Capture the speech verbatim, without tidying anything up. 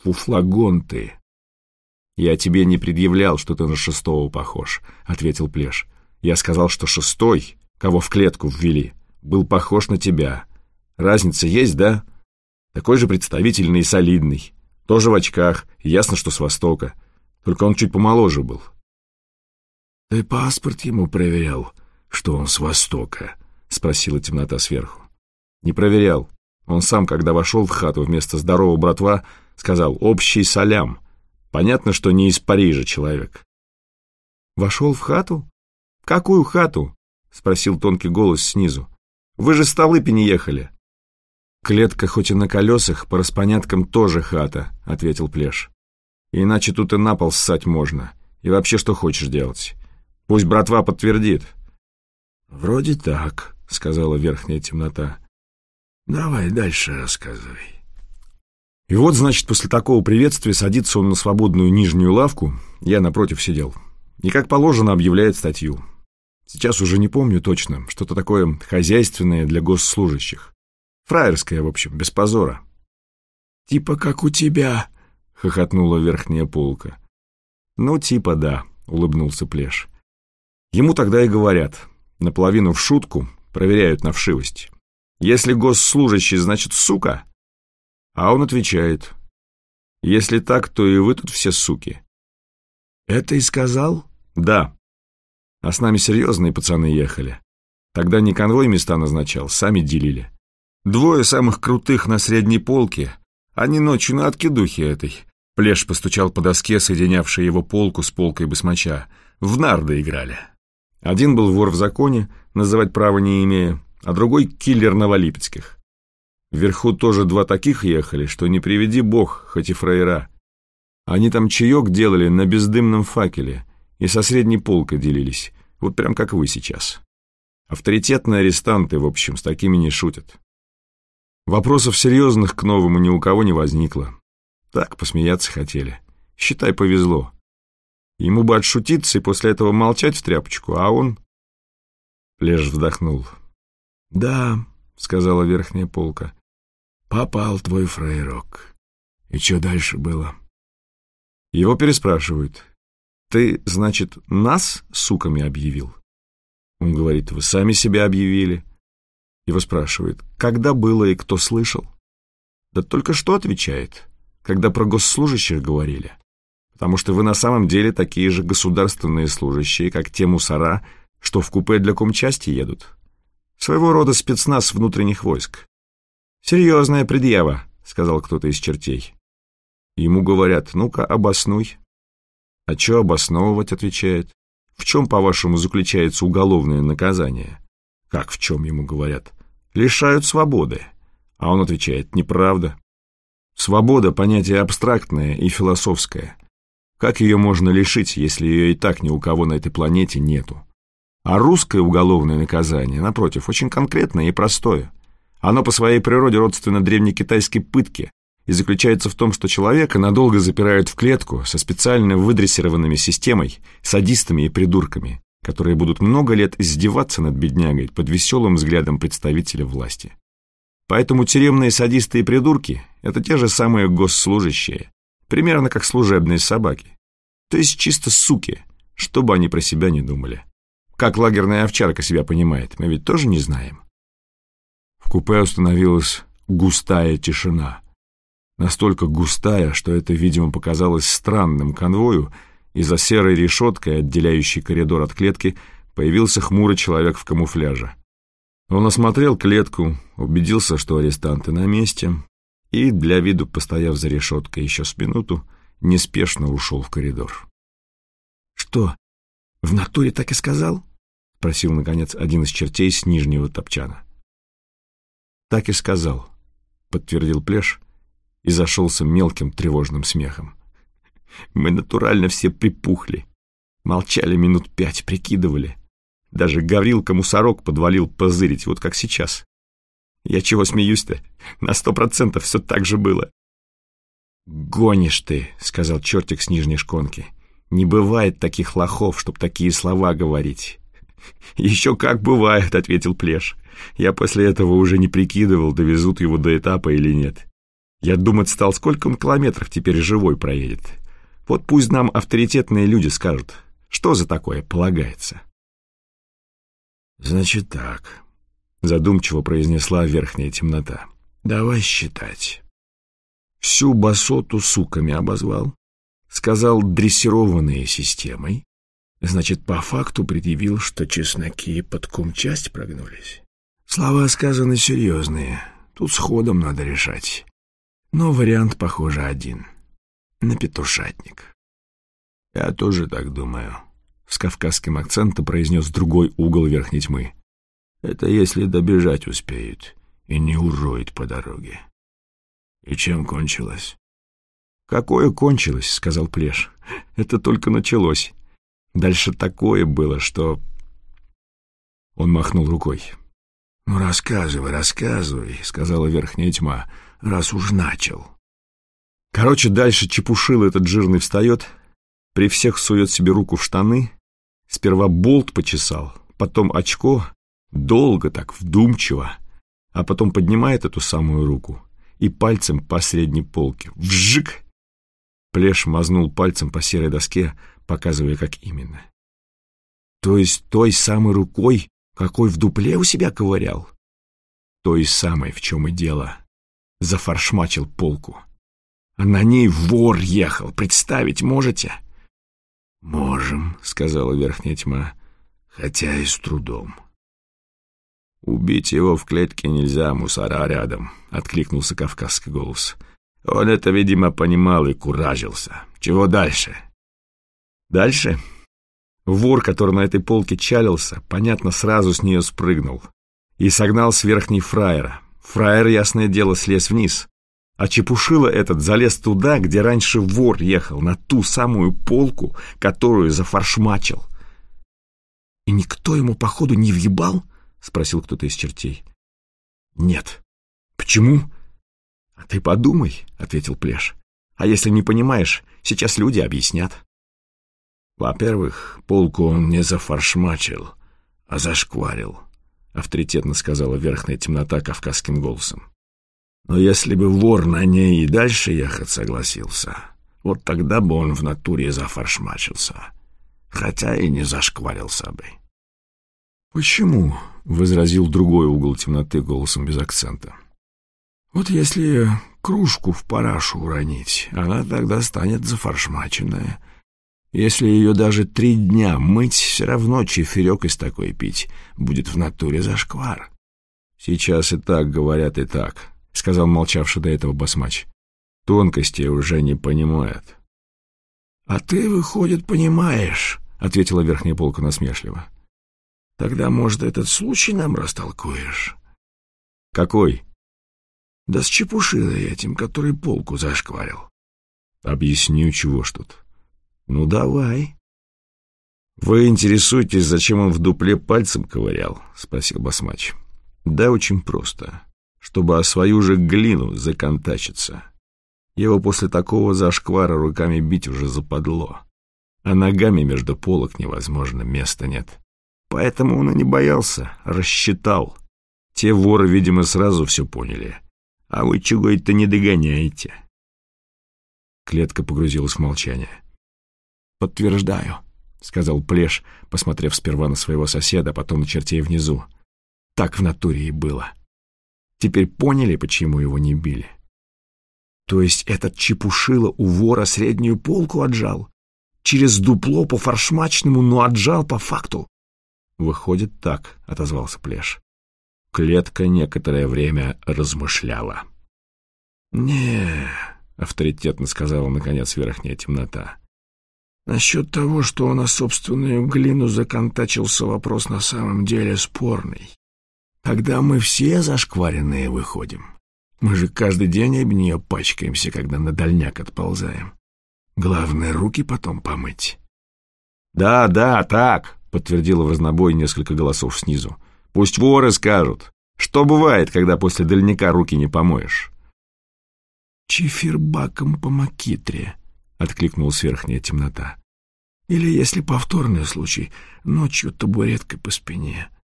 Фуфлагон ты. Я тебе не предъявлял, что ты на шестого похож, ответил Плеш. Я сказал, что шестой, кого в клетку ввели, был похож на тебя. Разница есть, да? Такой же представительный и солидный. Тоже в очках, ясно, что с Востока. Только он чуть помоложе был. Ты паспорт ему проверял, что он с Востока? Спросила темнота сверху. Не проверял. Он сам, когда вошел в хату вместо здорового братва, сказал «общий салям». Понятно, что не из Парижа человек. Вошел в хату? В какую хату? Спросил тонкий голос снизу. Вы же с Столыпини ехали. Клетка хоть и на колесах, по распоняткам тоже хата, ответил Плеш. Иначе тут и на пол ссать можно. И вообще что хочешь делать? Пусть братва подтвердит. Вроде так, сказала верхняя темнота. Давай дальше рассказывай. И вот, значит, после такого приветствия садится он на свободную нижнюю лавку, я напротив сидел, и, как положено, объявляет статью. Сейчас уже не помню точно, что-то такое хозяйственное для госслужащих. Фраерское, в общем, без позора. «Типа как у тебя», — хохотнула верхняя полка. «Ну, типа да», — улыбнулся Плеш. Ему тогда и говорят, наполовину в шутку, проверяют на вшивость. Если госслужащий, значит, сука? А он отвечает, если так, то и вы тут все суки. Это и сказал? Да. А с нами серьезные пацаны ехали. Тогда не конвой места назначал, сами делили. Двое самых крутых на средней полке, они ночью на откидухе этой. Плеш постучал по доске, соединявшей его полку с полкой басмача. В нарды играли. Один был вор в законе, называть права не имея, а другой киллер Новолипецких. Вверху тоже два таких ехали, что не приведи бог, хоть и фраера. Они там чаек делали на бездымном факеле и со средней полкой делились, вот прям как вы сейчас. Авторитетные арестанты, в общем, с такими не шутят. Вопросов серьезных к новому ни у кого не возникло. Так, посмеяться хотели. Считай, повезло. Ему бы отшутиться и после этого молчать в тряпочку, а он... Плеш вздохнул. «Да», — сказала верхняя полка, — «попал твой фраерок. И что дальше было?» Его переспрашивают. «Ты, значит, нас суками объявил?» Он говорит, «Вы сами себя объявили». Его спрашивают, «Когда было и кто слышал?» «Да только что», — отвечает, «когда про госслужащих говорили. Потому что вы на самом деле такие же государственные служащие, как те мусора, что в купе для комчасти едут. Своего рода спецназ внутренних войск». «Серьезная предъява», — сказал кто-то из чертей. Ему говорят, «Ну-ка, обоснуй». «А что обосновывать?» — отвечает. «В чем, по-вашему, заключается уголовное наказание?» «Как в чем?» — ему говорят. «Лишают свободы». А он отвечает, «Неправда. Свобода — понятие абстрактное и философское. Как ее можно лишить, если ее и так ни у кого на этой планете нету? А русское уголовное наказание, напротив, очень конкретное и простое. Оно по своей природе родственно древнекитайской пытке и заключается в том, что человека надолго запирают в клетку со специально выдрессированными системой, садистами и придурками, которые будут много лет издеваться над беднягой под веселым взглядом представителя власти. Поэтому тюремные садисты и придурки — это те же самые госслужащие, примерно как служебные собаки. То есть чисто суки, что бы они про себя не думали. Как лагерная овчарка себя понимает, мы ведь тоже не знаем. В купе установилась густая тишина. Настолько густая, что это, видимо, показалось странным конвою, и за серой решеткой, отделяющей коридор от клетки, появился хмурый человек в камуфляже. Он осмотрел клетку, убедился, что арестанты на месте, и, для виду постояв за решеткой еще с минуту, неспешно ушел в коридор. «Что, в натуре так и сказал?» — спросил, наконец, один из чертей с нижнего топчана. «Так и сказал», — подтвердил Плеш и зашелся мелким тревожным смехом. «Мы натурально все припухли. Молчали минут пять, прикидывали. Даже Гаврилка-мусорок подвалил позырить, вот как сейчас. Я чего смеюсь-то? На сто процентов все так же было». «Гонишь ты», — сказал чертик с нижней шконки. «Не бывает таких лохов, чтоб такие слова говорить». «Еще как бывает», — ответил Плеш. «Я после этого уже не прикидывал, довезут его до этапа или нет. Я думать стал, сколько он километров теперь живой проедет. Вот пусть нам авторитетные люди скажут, что за такое полагается. «Значит так», — задумчиво произнесла верхняя темнота. «Давай считать. Всю басоту суками обозвал, сказал дрессированные системой, значит, по факту предъявил, что чесноки под комчасть прогнулись. Слова сказаны серьезные, тут сходом надо решать. Но вариант, похоже, один. На петушатник». «Я тоже так думаю», — с кавказским акцентом произнес другой угол верхней тьмы. «Это если добежать успеют и не уроют по дороге». «И чем кончилось?» «Какое кончилось?» — сказал Плеш. «Это только началось. Дальше такое было, что...» Он махнул рукой. «Ну, рассказывай, рассказывай», — сказала верхняя тьма, — «раз уж начал». Короче, дальше чепушил этот жирный встает, при всех сует себе руку в штаны, сперва болт почесал, потом очко, долго так, вдумчиво, а потом поднимает эту самую руку и пальцем по средней полке. Вжик! Плеш мазнул пальцем по серой доске, показывая, как именно. То есть той самой рукой, какой в дупле у себя ковырял? Той самой, в чем и дело. Зафаршмачил полку. А на ней вор ехал, представить можете? «Можем», — сказала верхняя тьма, — «хотя и с трудом». «Убить его в клетке нельзя, мусора рядом», — откликнулся кавказский голос. «Он это, видимо, понимал и куражился. Чего дальше?» «Дальше?» Вор, который на этой полке чалился, понятно, сразу с нее спрыгнул и согнал с верхней фраера. Фраер, ясное дело, слез вниз, а чепушила этот залез туда, где раньше вор ехал, на ту самую полку, которую зафаршмачил. «И никто ему, походу, не въебал?» — спросил кто-то из чертей. «Нет». «Почему?» «А ты подумай», — ответил Плеш. «А если не понимаешь, сейчас люди объяснят». «Во-первых, полку он не зафаршмачил, а зашкварил», — авторитетно сказала верхняя темнота кавказским голосом. «Но если бы вор на ней и дальше ехать согласился, вот тогда бы он в натуре зафаршмачился, хотя и не зашкварился бы». «Почему?» — возразил другой угол темноты голосом без акцента. «Вот если кружку в парашу уронить, она тогда станет зафаршмаченная. Если ее даже три дня мыть, все равно чиферек из такой пить будет в натуре зашквар». «Сейчас и так говорят, и так», — сказал молчавший до этого басмач. «Тонкости уже не понимают». «А ты, выходит, понимаешь», — ответила верхняя полка насмешливо. «Тогда, может, этот случай нам растолкуешь?» «Какой?» «Да с чепушилой этим, который полку зашкварил». «Объясню, чего ж тут». «Ну, давай». «Вы интересуетесь, зачем он в дупле пальцем ковырял?» — спросил басмач. «Да очень просто. Чтобы о свою же глину законтачиться. Его после такого зашквара руками бить уже западло. А ногами между полок невозможно, места нет. Поэтому он и не боялся, рассчитал. Те воры, видимо, сразу все поняли. А вы чего-то не догоняете». Клетка погрузилась в молчание. «Подтверждаю», — сказал Плеш, посмотрев сперва на своего соседа, потом на чертей внизу. «Так в натуре и было. Теперь поняли, почему его не били?» «То есть этот чепушило у вора среднюю полку отжал? Через дупло по фаршмачному, но отжал по факту?» «Выходит так», — отозвался Плеш. Клетка некоторое время размышляла. «Не», — авторитетно сказала, наконец, верхняя темнота. «Насчет того, что он о собственную глину законтачился, вопрос на самом деле спорный. Тогда мы все зашкваренные выходим. Мы же каждый день об нее пачкаемся, когда на дальняк отползаем. Главное, руки потом помыть». «Да, да, так», — подтвердило в разнобой несколько голосов снизу. «Пусть воры скажут. Что бывает, когда после дальняка руки не помоешь?» «Чифирбаком по макитре», — откликнулась верхняя темнота. «Или, если повторный случай, ночью табуреткой по спине».